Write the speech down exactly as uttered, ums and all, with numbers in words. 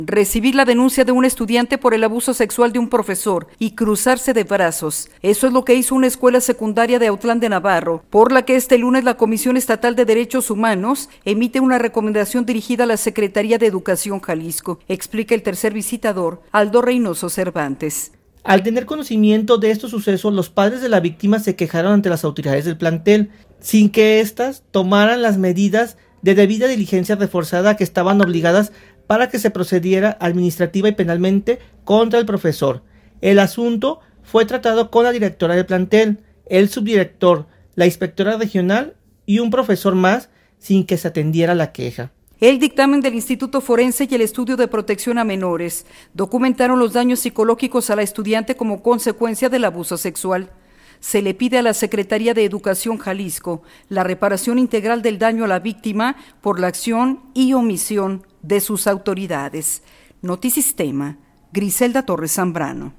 Recibir la denuncia de un estudiante por el abuso sexual de un profesor y cruzarse de brazos. Eso es lo que hizo una escuela secundaria de Autlán de Navarro, por la que este lunes la Comisión Estatal de Derechos Humanos emite una recomendación dirigida a la Secretaría de Educación Jalisco, explica el tercer visitador, Aldo Reynoso Cervantes. Al tener conocimiento de estos sucesos, los padres de la víctima se quejaron ante las autoridades del plantel, sin que éstas tomaran las medidas de debida diligencia reforzada que estaban obligadas para que se procediera administrativa y penalmente contra el profesor. El asunto fue tratado con la directora del plantel, el subdirector, la inspectora regional y un profesor más, sin que se atendiera la queja. El dictamen del Instituto Forense y el estudio de protección a menores documentaron los daños psicológicos a la estudiante como consecuencia del abuso sexual. Se le pide a la Secretaría de Educación Jalisco la reparación integral del daño a la víctima por la acción y omisión de sus autoridades. Notisistema, Griselda Torres Zambrano.